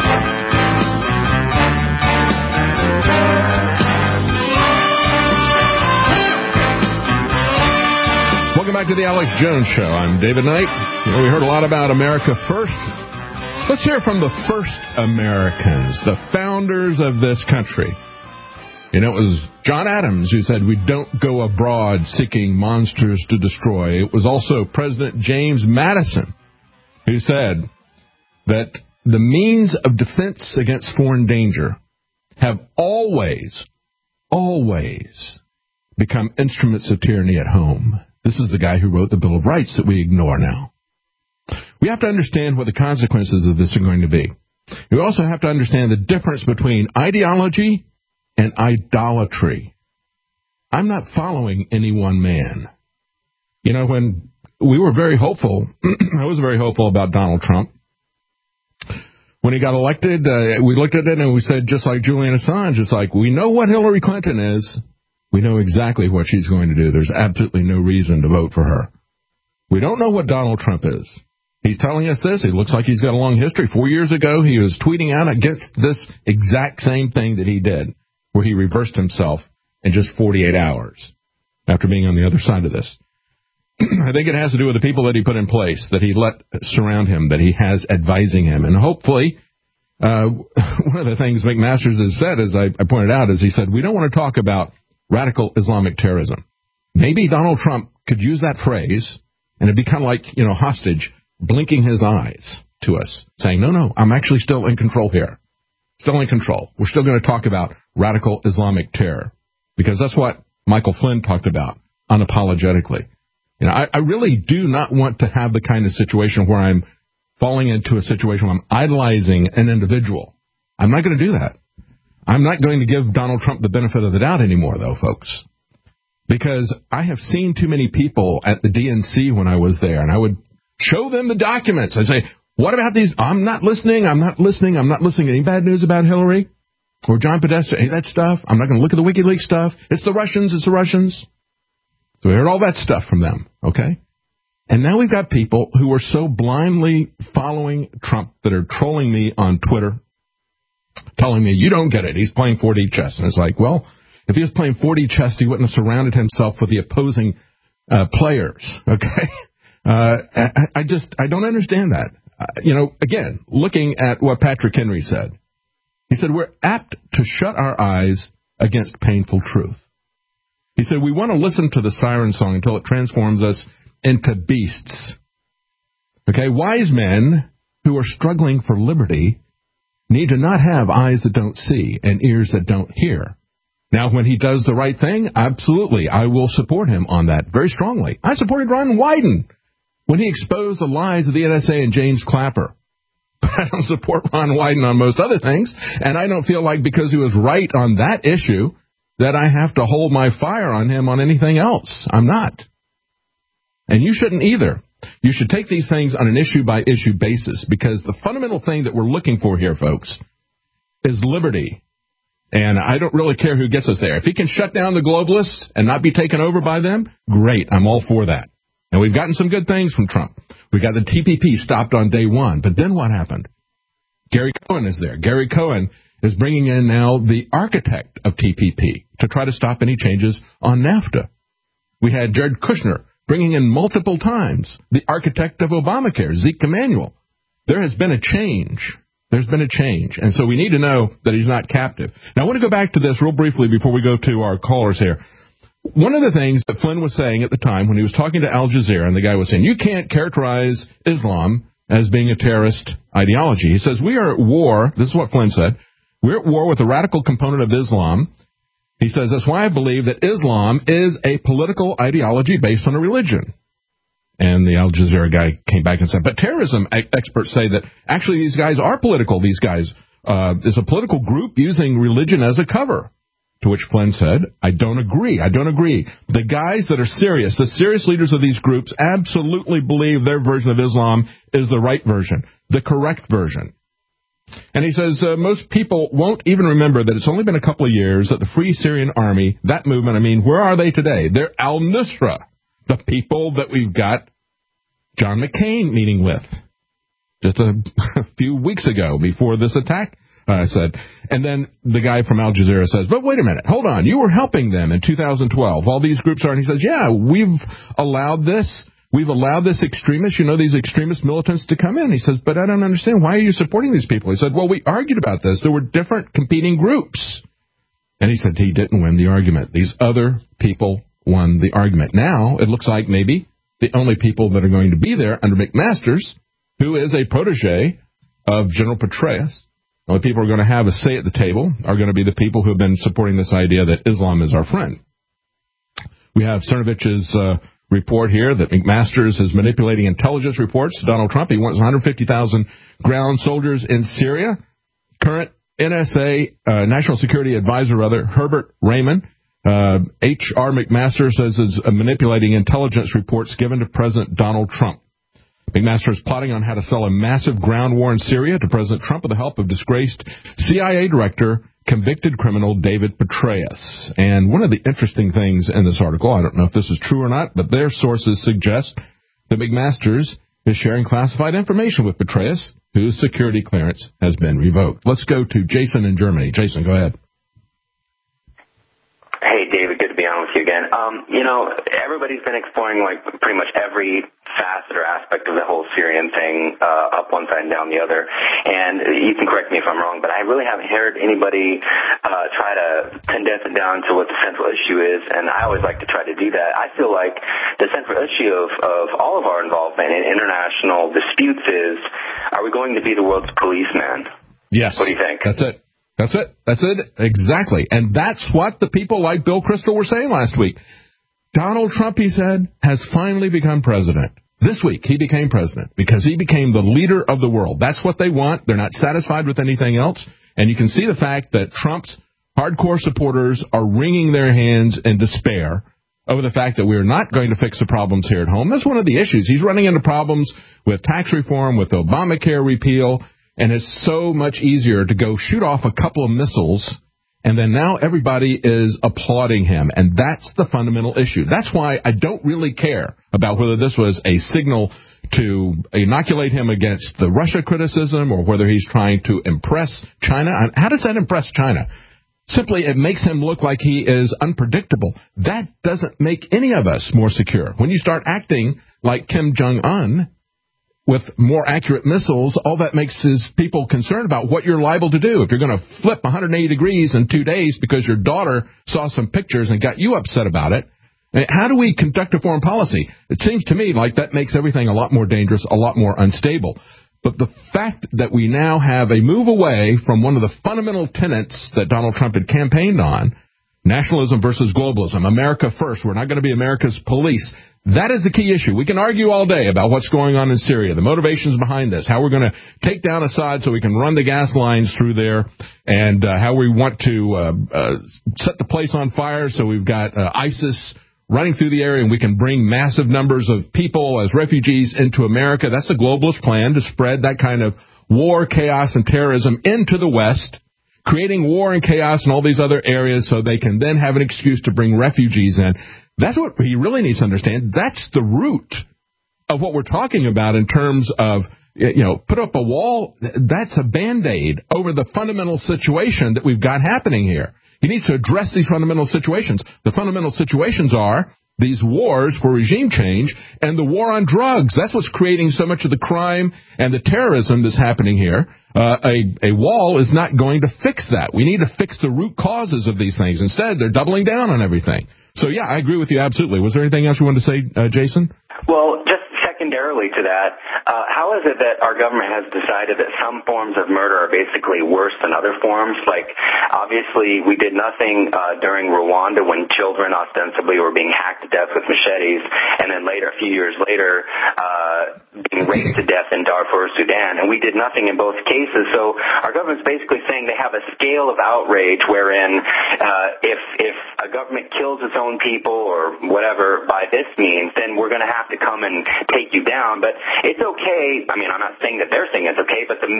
Welcome back to the Alex Jones Show. I'm David Knight. We heard a lot about America First. Let's hear from the first Americans, the founders of this country. You know, it was John Adams who said, "We don't go abroad seeking monsters to destroy." It was also President James Madison who said that the means of defense against foreign danger have always become instruments of tyranny at home. This is the guy who wrote the Bill of Rights that we ignore now. We have to understand what the consequences of this are going to be. We also have to understand the difference between ideology and idolatry. I'm not following any one man. You know, when we were very hopeful, I was very hopeful about Donald Trump. When he got elected, we looked at it and we said, just like Julian Assange, just like we know what Hillary Clinton is, we know exactly what she's going to do. There's absolutely no reason to vote for her. We don't know what Donald Trump is. He's telling us this. It looks like he's got a long history. 4 years ago, he was tweeting out against this exact same thing that he did, where he reversed himself in just 48 hours. after being on the other side of this. I think it has to do with the people that he put in place, that he let surround him, that he has advising him. And hopefully, one of the things McMaster's has said, as I pointed out, is he said, we don't want to talk about radical Islamic terrorism. Maybe Donald Trump could use that phrase, and it'd be kind of like, hostage, blinking his eyes to us, saying, no, I'm actually still in control here. Still in control. We're still going to talk about radical Islamic terror, because that's what Michael Flynn talked about unapologetically. I really do not want to have the kind of situation where I'm falling into a situation where I'm idolizing an individual. I'm not going to do that. I'm not going to give Donald Trump the benefit of the doubt anymore, though, folks, because I have seen too many people at the DNC when I was there, and I would show them the documents. I'd say, what about these? I'm not listening. Any bad news about Hillary or John Podesta? Any of that stuff? I'm not going to look at the WikiLeaks stuff. It's the Russians. So we heard all that stuff from them, okay? And now we've got people who are so blindly following Trump that are trolling me on Twitter, telling me, you don't get it, he's playing 4D chess. And it's like, well, if he was playing 4D chess, he wouldn't have surrounded himself with the opposing players, okay? I don't understand that. Again, looking at what Patrick Henry said, he said, we're apt to shut our eyes against painful truth. He said, we want to listen to the siren song until it transforms us into beasts. Okay, wise men who are struggling for liberty need to not have eyes that don't see and ears that don't hear. Now, when he does the right thing, absolutely, I will support him on that very strongly. I supported Ron Wyden when he exposed the lies of the NSA and James Clapper. But I don't support Ron Wyden on most other things, and I don't feel like because he was right on that issue that I have to hold my fire on him on anything else. I'm not. And you shouldn't either. You should take these things on an issue-by-issue basis, because the fundamental thing that we're looking for here, folks, is liberty. And I don't really care who gets us there. If he can shut down the globalists and not be taken over by them, great. I'm all for that. And we've gotten some good things from Trump. We got the TPP stopped on day one. But then what happened? Gary Cohen is there. Gary Cohen is bringing in now the architect of TPP to try to stop any changes on NAFTA. We had Jared Kushner bringing in multiple times the architect of Obamacare, Zeke Emanuel. There has been a change. There's been a change. And so we need to know that he's not captive. Now, I want to go back to this real briefly before we go to our callers here. One of the things that Flynn was saying at the time when he was talking to Al Jazeera, and the guy was saying, you can't characterize Islam as being a terrorist ideology. He says, we are at war. This is what Flynn said. We're at war with the radical component of Islam. He says, that's why I believe that Islam is a political ideology based on a religion. And the Al Jazeera guy came back and said, but terrorism experts say that actually these guys are political. These guys is a political group using religion as a cover. To which Flynn said, I don't agree. The guys that are serious, the serious leaders of these groups, absolutely believe their version of Islam is the right version, the correct version. And he says most people won't even remember that it's only been a couple of years that the Free Syrian Army, that movement, where are they today? They're al-Nusra, the people that we've got John McCain meeting with just a few weeks ago before this attack, I said. And then the guy from Al Jazeera says, but wait a minute, hold on, you were helping them in 2012. All these groups are, and he says, yeah, we've allowed this extremist, these extremist militants to come in. He says, but I don't understand. Why are you supporting these people? He said, well, we argued about this. There were different competing groups. And he said he didn't win the argument. These other people won the argument. Now, it looks like maybe the only people that are going to be there under McMaster's, who is a protege of General Petraeus, the only people who are going to have a say at the table are going to be the people who have been supporting this idea that Islam is our friend. We have Cernovich's report here that McMaster's is manipulating intelligence reports to Donald Trump. He wants 150,000 ground soldiers in Syria. Current NSA National Security Advisor, Herbert Raymond, H.R. McMaster says is manipulating intelligence reports given to President Donald Trump. McMaster is plotting on how to sell a massive ground war in Syria to President Trump with the help of disgraced CIA director, convicted criminal David Petraeus. And one of the interesting things in this article, I don't know if this is true or not, but their sources suggest that McMaster's is sharing classified information with Petraeus, whose security clearance has been revoked. Let's go to Jason in Germany. Jason, go ahead. Hey, David, good to be on with you again. Everybody's been exploring like pretty much every facet or aspect of the whole Syrian thing, up one side and down the other. And you can correct me if I'm wrong, but I really haven't heard anybody try to condense it down to what the central issue is, and I always like to try to do that. I feel like the central issue of all of our involvement in international disputes is, are we going to be the world's policeman? Yes. What do you think? That's it. Exactly. And that's what the people like Bill Kristol were saying last week. Donald Trump, he said, has finally become president. This week, he became president because he became the leader of the world. That's what they want. They're not satisfied with anything else. And you can see the fact that Trump's hardcore supporters are wringing their hands in despair over the fact that we're not going to fix the problems here at home. That's one of the issues. He's running into problems with tax reform, with Obamacare repeal. And it's so much easier to go shoot off a couple of missiles, and then now everybody is applauding him. And that's the fundamental issue. That's why I don't really care about whether this was a signal to inoculate him against the Russia criticism or whether he's trying to impress China. How does that impress China? Simply, it makes him look like he is unpredictable. That doesn't make any of us more secure. When you start acting like Kim Jong-un, with more accurate missiles, all that makes is people concerned about what you're liable to do. If you're going to flip 180 degrees in 2 days because your daughter saw some pictures and got you upset about it, how do we conduct a foreign policy? It seems to me like that makes everything a lot more dangerous, a lot more unstable. But the fact that we now have a move away from one of the fundamental tenets that Donald Trump had campaigned on, nationalism versus globalism, America first, we're not going to be America's police. That is the key issue. We can argue all day about what's going on in Syria, the motivations behind this, how we're going to take down Assad so we can run the gas lines through there, and how we want to set the place on fire so we've got ISIS running through the area and we can bring massive numbers of people as refugees into America. That's a globalist plan to spread that kind of war, chaos, and terrorism into the West, creating war and chaos in all these other areas so they can then have an excuse to bring refugees in. That's what he really needs to understand. That's the root of what we're talking about in terms of, put up a wall. That's a Band-Aid over the fundamental situation that we've got happening here. He needs to address these fundamental situations. The fundamental situations are these wars for regime change and the war on drugs. That's what's creating so much of the crime and the terrorism that's happening here. A wall is not going to fix that. We need to fix the root causes of these things. Instead, they're doubling down on everything. So, yeah, I agree with you absolutely. Was there anything else you wanted to say, Jason? Well, just secondarily to that, how is it that our government has decided that some forms of murder are basically worse than other forms? Like, obviously, we did nothing during Rwanda when children ostensibly were being hacked to death with machetes, and then later, a few years later, being raped to death in Darfur, Sudan, and we did nothing in both cases. So our government's basically saying they have a scale of outrage wherein if a government kills its own people or whatever by this means, then we're going to have to come and take you down. But it's okay. I mean, I'm not saying that they're saying it's okay, but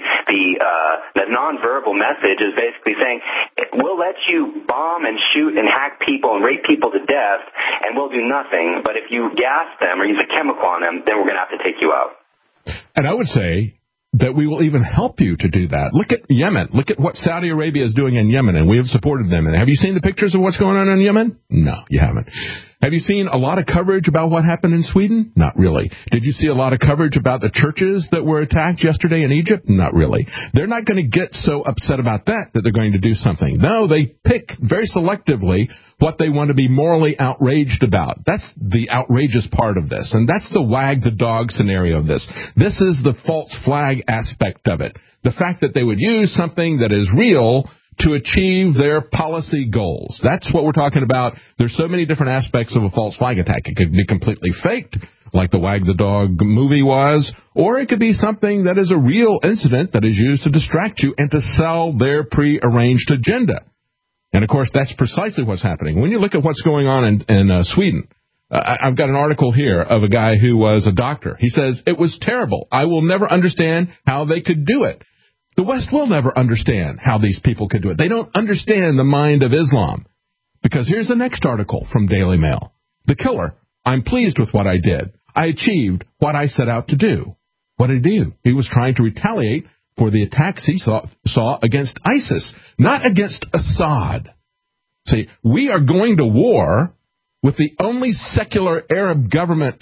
the nonverbal message is basically saying we'll let you bomb and shoot and hack people and rape people to death, and we'll do nothing. But if you gas them or use a chemical on them, then we're going to have to take you out. And I would say that we will even help you to do that. Look at Yemen. Look at what Saudi Arabia is doing in Yemen, and we have supported them. And have you seen the pictures of what's going on in Yemen? No, you haven't. Have you seen a lot of coverage about what happened in Sweden? Not really. Did you see a lot of coverage about the churches that were attacked yesterday in Egypt? Not really. They're not going to get so upset about that they're going to do something. No, they pick very selectively what they want to be morally outraged about. That's the outrageous part of this, and that's the wag the dog scenario of this. This is the false flag aspect of it. The fact that they would use something that is real to achieve their policy goals. That's what we're talking about. There's so many different aspects of a false flag attack. It could be completely faked, like the Wag the Dog movie was, or it could be something that is a real incident that is used to distract you and to sell their prearranged agenda. And, of course, that's precisely what's happening. When you look at what's going on in Sweden, I've got an article here of a guy who was a doctor. He says, it was terrible. I will never understand how they could do it. The West will never understand how these people could do it. They don't understand the mind of Islam. Because here's the next article from Daily Mail. The killer. I'm pleased with what I did. I achieved what I set out to do. What did he do? He was trying to retaliate for the attacks he saw against ISIS, not against Assad. See, we are going to war with the only secular Arab government,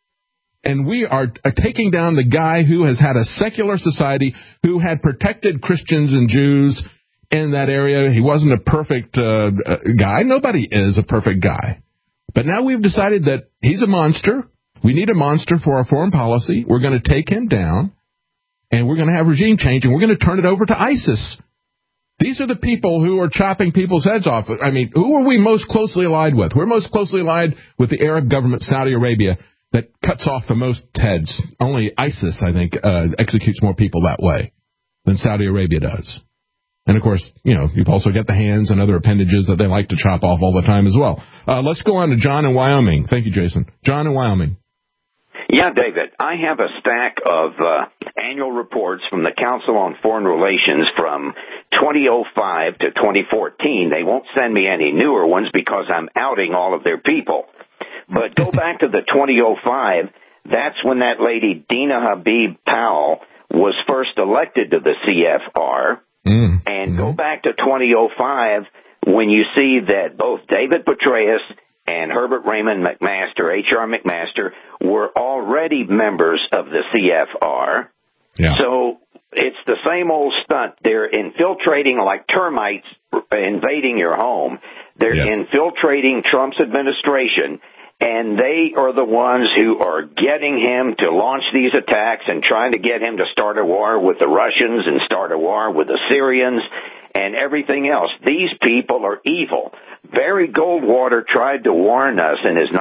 and we are taking down the guy who has had a secular society, who had protected Christians and Jews in that area. He wasn't a perfect guy. Nobody is a perfect guy. But now we've decided that he's a monster. We need a monster for our foreign policy. We're going to take him down, and we're going to have regime change, and we're going to turn it over to ISIS. These are the people who are chopping people's heads off. I mean, who are we most closely allied with? We're most closely allied with the Arab government, Saudi Arabia, that cuts off the most heads. Only ISIS, I think, executes more people that way than Saudi Arabia does. And, of course, you know, you've also got the hands and other appendages that they like to chop off all the time as well. Let's go on to John in Wyoming. Thank you, Jason. John in Wyoming. Yeah, David, I have a stack of annual reports from the Council on Foreign Relations from 2005 to 2014. They won't send me any newer ones because I'm outing all of their people. But go back to the 2005, that's when that lady Dina Habib Powell was first elected to the CFR. And go back to 2005 when you see that both David Petraeus and Herbert Raymond McMaster, H.R. McMaster, were already members of the CFR. Yeah. So it's the same old stunt. They're infiltrating like termites invading your home. They're infiltrating Trump's administration, and they are the ones who are getting him to launch these attacks and trying to get him to start a war with the Russians and start a war with the Syrians and everything else. These people are evil. Barry Goldwater tried to warn us in his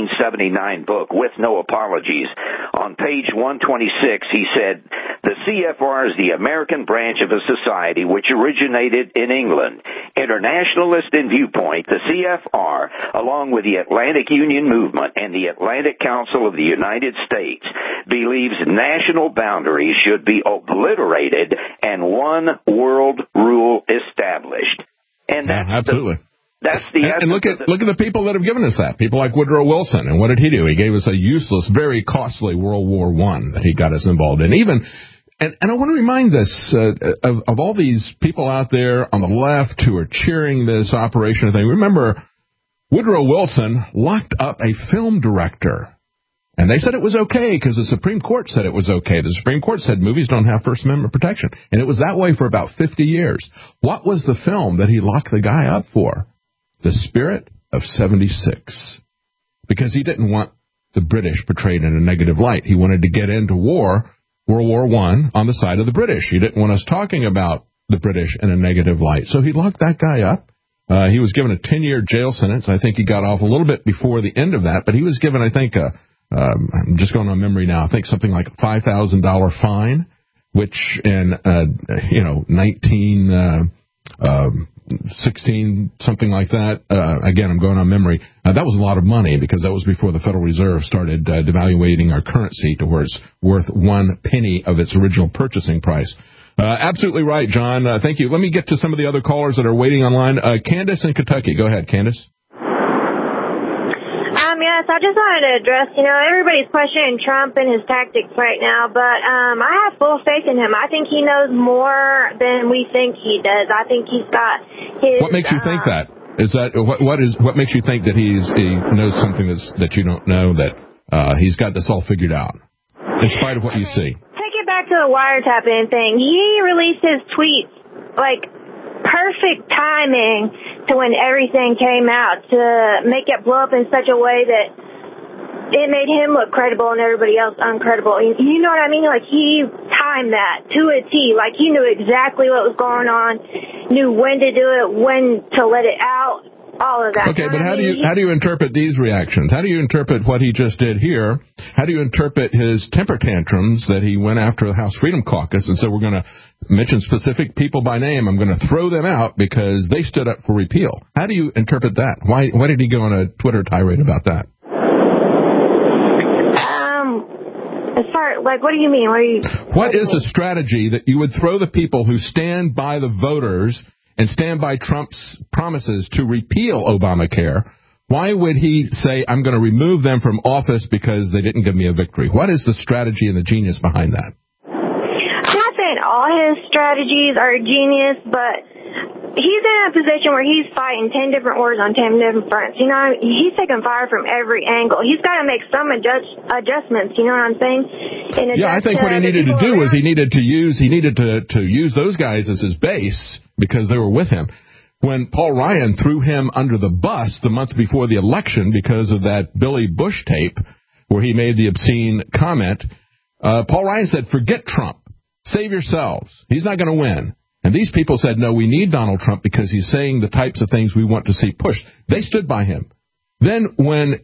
1979 book, With No Apologies. On page 126, he said, the CFR is the American branch of a society which originated in England. Internationalist in viewpoint, the CFR, along with the Atlantic Union Movement and the Atlantic Council of the United States, believes national boundaries should be obliterated and one world rule established. And that's absolutely. That's the and look at the people that have given us that. People like Woodrow Wilson. And what did he do? He gave us a useless, very costly World War I that he got us involved in. And I want to remind this of all these people out there on the left who are cheering this operation thing. Remember, Woodrow Wilson locked up a film director. And they said it was okay because the Supreme Court said it was okay. The Supreme Court said movies don't have First Amendment protection. And it was that way for about 50 years. What was the film that he locked the guy up for? The Spirit of 76. Because he didn't want the British portrayed in a negative light. He wanted to get into war, World War I, on the side of the British. He didn't want us talking about the British in a negative light. So he locked that guy up. He was given a 10-year jail sentence. I think he got off a little bit before the end of that. But he was given, I think, I'm just going on memory now, I think something like a $5,000 fine, which in, 1916, something like that. Again, I'm going on memory. That was a lot of money because that was before the Federal Reserve started devaluating our currency to where it's worth 1 penny of its original purchasing price. Absolutely right, John. Thank you. Let me get to some of the other callers that are waiting online. Candace in Kentucky. Go ahead, Candace. Yes, I just wanted to address, everybody's questioning Trump and his tactics right now, but I have full faith in him. I think he knows more than we think he does. I think he's got his... What makes you think that? Is that what makes you think that he knows something that you don't know, that he's got this all figured out, in spite of what you see? Take it back to the wiretapping thing. He released his tweets, perfect timing to when everything came out to make it blow up in such a way that it made him look credible and everybody else uncredible. You know what I mean? He timed that to a T. He knew exactly what was going on, knew when to do it, when to let it out, all of that. Okay, but how do you interpret these reactions? How do you interpret what he just did here? How do you interpret his temper tantrums that he went after the House Freedom Caucus and said, we're going to mention specific people by name, I'm going to throw them out because they stood up for repeal? How do you interpret that? Why did he go on a Twitter tirade about that? As far, what do you mean? What is the strategy that you would throw the people who stand by the voters and stand by Trump's promises to repeal Obamacare? Why would he say, I'm going to remove them from office because they didn't give me a victory? What is the strategy and the genius behind that? I'm not saying all all his strategies are genius, but he's in a position where he's fighting 10 different wars on 10 different fronts. You know, he's taking fire from every angle. He's got to make some adjustments, you know what I'm saying? I think what he needed to do was he needed to use those guys as his base because they were with him. When Paul Ryan threw him under the bus the month before the election because of that Billy Bush tape where he made the obscene comment, Paul Ryan said, forget Trump. Save yourselves. He's not going to win. And these people said, no, we need Donald Trump because he's saying the types of things we want to see pushed. They stood by him. Then when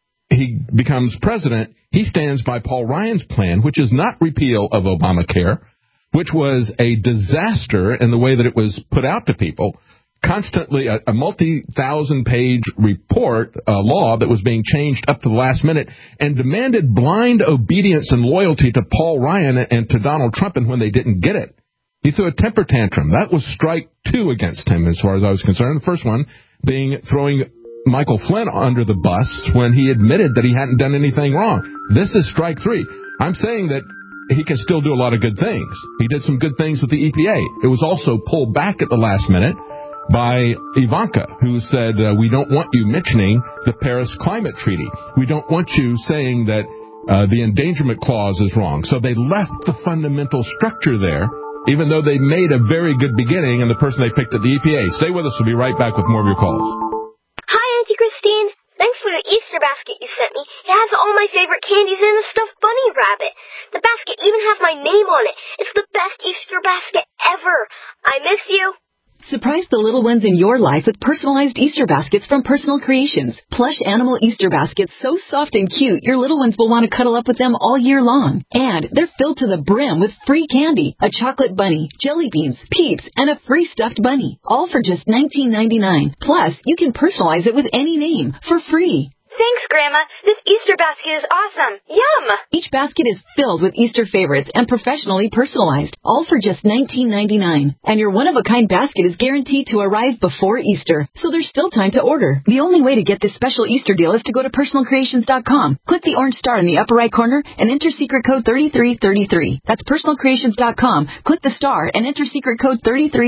he becomes president, he stands by Paul Ryan's plan, which is not repeal of Obamacare, which was a disaster in the way that it was put out to people. Constantly a multi-thousand-page report, law that was being changed up to the last minute and demanded blind obedience and loyalty to Paul Ryan and to Donald Trump, and when they didn't get it, he threw a temper tantrum. That was strike 2 against him as far as I was concerned. The first one being throwing Michael Flynn under the bus when he admitted that he hadn't done anything wrong. This is strike 3. I'm saying that he can still do a lot of good things. He did some good things with the EPA. It was also pulled back at the last minute by Ivanka, who said, we don't want you mentioning the Paris Climate Treaty. We don't want you saying that the endangerment clause is wrong. So they left the fundamental structure there, even though they made a very good beginning, and the person they picked at the EPA. Stay with us. We'll be right back with more of your calls. Hi, Auntie Christine. Thanks for the Easter basket you sent me. It has all my favorite candies and a stuffed bunny rabbit. The basket even has my name on it. It's the best Easter basket ever. I miss you. Surprise the little ones in your life with personalized Easter baskets from Personal Creations. Plush animal Easter baskets so soft and cute, your little ones will want to cuddle up with them all year long. And they're filled to the brim with free candy, a chocolate bunny, jelly beans, Peeps, and a free stuffed bunny. All for just $19.99. Plus, you can personalize it with any name for free. Thanks, Grandma. This Easter basket is awesome. Yum! Each basket is filled with Easter favorites and professionally personalized, all for just $19.99. And your one-of-a-kind basket is guaranteed to arrive before Easter, so there's still time to order. The only way to get this special Easter deal is to go to PersonalCreations.com. Click the orange star in the upper right corner and enter secret code 3333. That's PersonalCreations.com. Click the star and enter secret code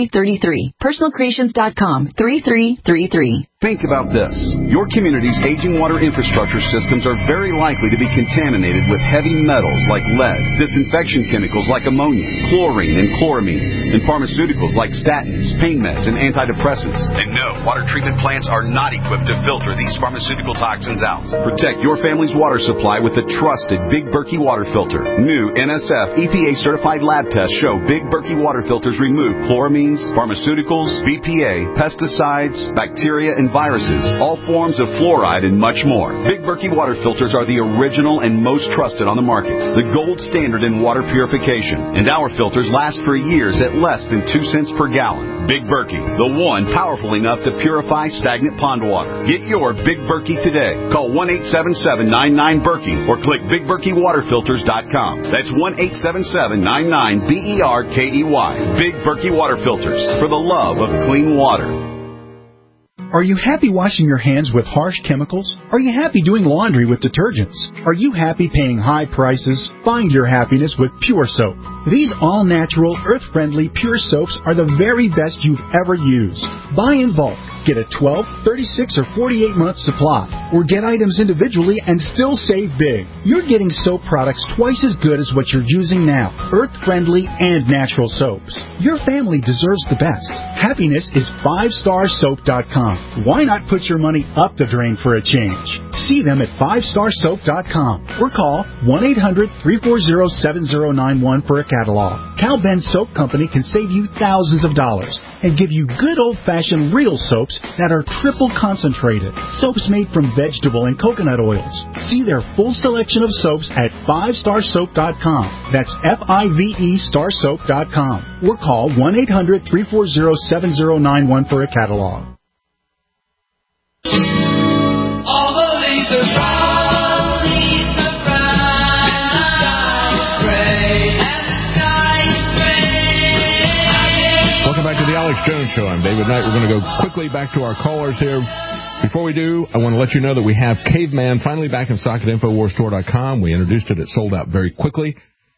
3333. PersonalCreations.com. 3333. Think about this. Your community's aging water infrastructure systems are very likely to be contaminated with heavy metals like lead, disinfection chemicals like ammonia, chlorine and chloramines, and pharmaceuticals like statins, pain meds, and antidepressants. And no, water treatment plants are not equipped to filter these pharmaceutical toxins out. Protect your family's water supply with the trusted Big Berkey water filter. New NSF EPA-certified lab tests show Big Berkey water filters remove chloramines, pharmaceuticals, BPA, pesticides, bacteria, and viruses, all forms of fluoride, and much more. Big Berkey water filters are the original and most trusted on the market, the gold standard in water purification, and our filters last for years at less than 2 cents per gallon. Big Berkey, the one powerful enough to purify stagnant pond water. Get your Big Berkey today. Call 1-877-99-BERKEY or click BigBerkeyWaterFilters.com. That's 1-877-99-BERKEY. Big Berkey Water Filters, for the love of clean water. Are you happy washing your hands with harsh chemicals? Are you happy doing laundry with detergents? Are you happy paying high prices? Find your happiness with Pure Soap. These all-natural, earth-friendly Pure Soaps are the very best you've ever used. Buy in bulk. Get a 12, 36, or 48-month supply. Or get items individually and still save big. You're getting soap products twice as good as what you're using now. Earth-friendly and natural soaps. Your family deserves the best. Happiness is 5starsoap.com. Why not put your money up the drain for a change? See them at 5starsoap.com or call 1-800-340-7091 for a catalog. Cal Ben Soap Company can save you thousands of dollars and give you good old-fashioned real soaps that are triple concentrated. Soaps made from vegetable and coconut oils. See their full selection of soaps at 5starsoap.com. That's F-I-V-E starsoap.com. Or call 1-800-340-7091 for a catalog. All the leaves are brown, leaves are brown, gray, and the sky is gray. Welcome back to the Alex Jones Show. I'm David Knight. We're going to go quickly back to our callers here. Before we do, I want to let you know that we have Caveman finally back in stock at InfoWarsStore.com. We introduced it. It sold out very quickly.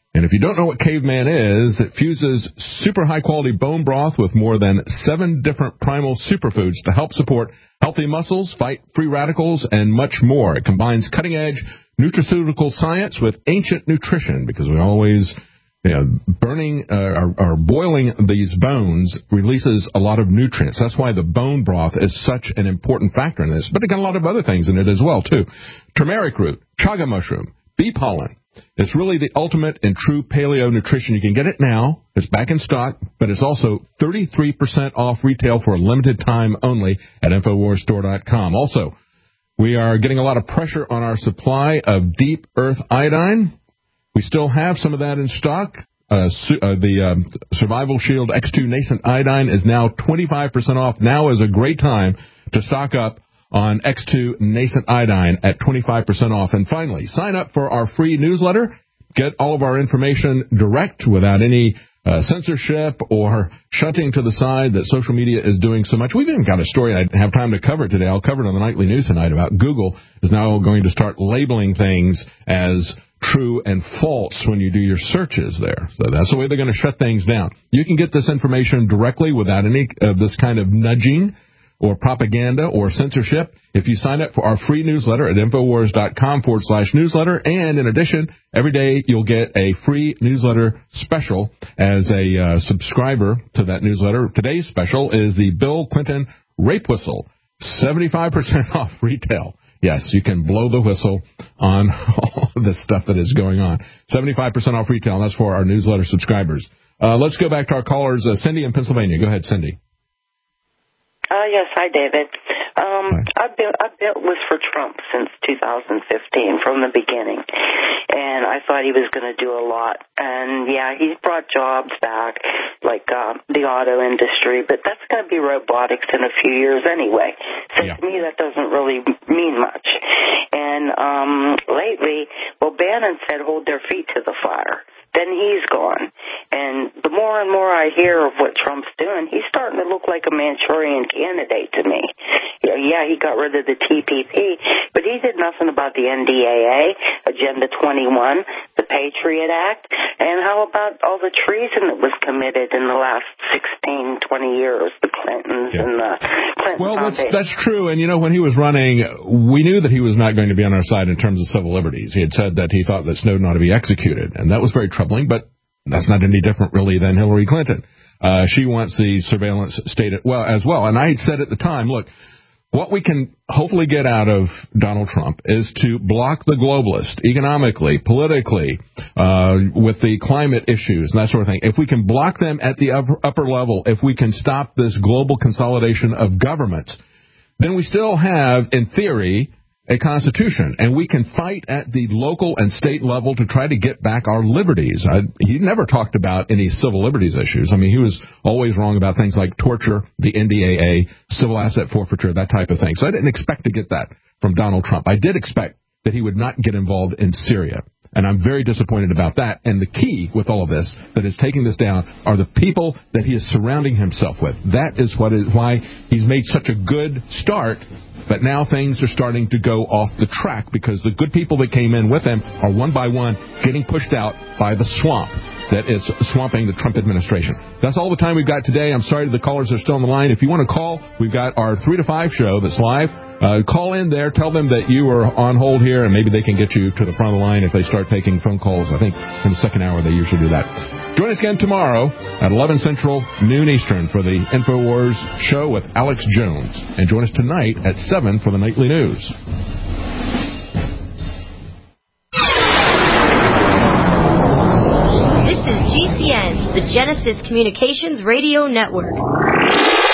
And if you don't know what Caveman is, it fuses super high-quality bone broth with more than 7 different primal superfoods to help support healthy muscles, fight free radicals, and much more. It combines cutting-edge nutraceutical science with ancient nutrition because we always, burning or boiling these bones releases a lot of nutrients. That's why the bone broth is such an important factor in this. But it got a lot of other things in it as well, too. Turmeric root, chaga mushroom, bee pollen. It's really the ultimate and true paleo nutrition. You can get it now. It's back in stock, but it's also 33% off retail for a limited time only at InfoWarsStore.com. Also, we are getting a lot of pressure on our supply of deep earth iodine. We still have some of that in stock. The Survival Shield X2 Nascent Iodine is now 25% off. Now is a great time to stock up on X2 Nascent Iodine at 25% off. And finally, sign up for our free newsletter. Get all of our information direct without any censorship or shunting to the side that social media is doing so much. We've even got a story. I didn't have time to cover it today. I'll cover it on the Nightly News tonight about Google is now going to start labeling things as true and false when you do your searches there. So that's the way they're going to shut things down. You can get this information directly without any of this kind of nudging or propaganda or censorship if you sign up for our free newsletter at Infowars.com/newsletter. And in addition, every day you'll get a free newsletter special as a subscriber to that newsletter. Today's special is the Bill Clinton rape whistle, 75% off retail. Yes, you can blow the whistle on all this stuff that is going on. 75% off retail, and that's for our newsletter subscribers. Let's go back to our callers. Cindy in Pennsylvania. Go ahead, Cindy. Yes, hi, David. I've been with for Trump since 2015, from the beginning, and I thought he was going to do a lot. And, yeah, he's brought jobs back, like the auto industry, but that's going to be robotics in a few years anyway. So to me, that doesn't really mean much. And lately, Bannon said hold their feet to the fire. Then he's gone. And the more and more I hear of what Trump's doing, he's starting to look like a Manchurian candidate to me. Yeah, he got rid of the TPP, but he did nothing about the NDAA, Agenda 21, the Patriot Act, and how about all the treason that was committed in the last 16, 20 years, the Clintons and the Clinton Foundation. That's true. And, when he was running, we knew that he was not going to be on our side in terms of civil liberties. He had said that he thought that Snowden ought to be executed, and that was very troubling, but that's not any different, really, than Hillary Clinton. She wants the surveillance state as well. And I had said at the time, look, what we can hopefully get out of Donald Trump is to block the globalist economically, politically, with the climate issues and that sort of thing. If we can block them at the upper level, if we can stop this global consolidation of governments, then we still have, in theory, a constitution, and we can fight at the local and state level to try to get back our liberties. He never talked about any civil liberties issues. I mean, he was always wrong about things like torture, the NDAA, civil asset forfeiture, that type of thing. So I didn't expect to get that from Donald Trump. I did expect that he would not get involved in Syria, and I'm very disappointed about that. And the key with all of this that is taking this down are the people that he is surrounding himself with. That is why he's made such a good start. But now things are starting to go off the track because the good people that came in with him are one by one getting pushed out by the swamp that is swamping the Trump administration. That's all the time we've got today. I'm sorry to the callers that are still on the line. If you want to call, we've got our 3 to 5 show that's live. Call in there. Tell them that you are on hold here, and maybe they can get you to the front of the line if they start taking phone calls. I think in the second hour they usually do that. Join us again tomorrow at 11 Central, noon Eastern for the InfoWars show with Alex Jones. And join us tonight at 7 for the Nightly News. This is GCN, the Genesis Communications Radio Network.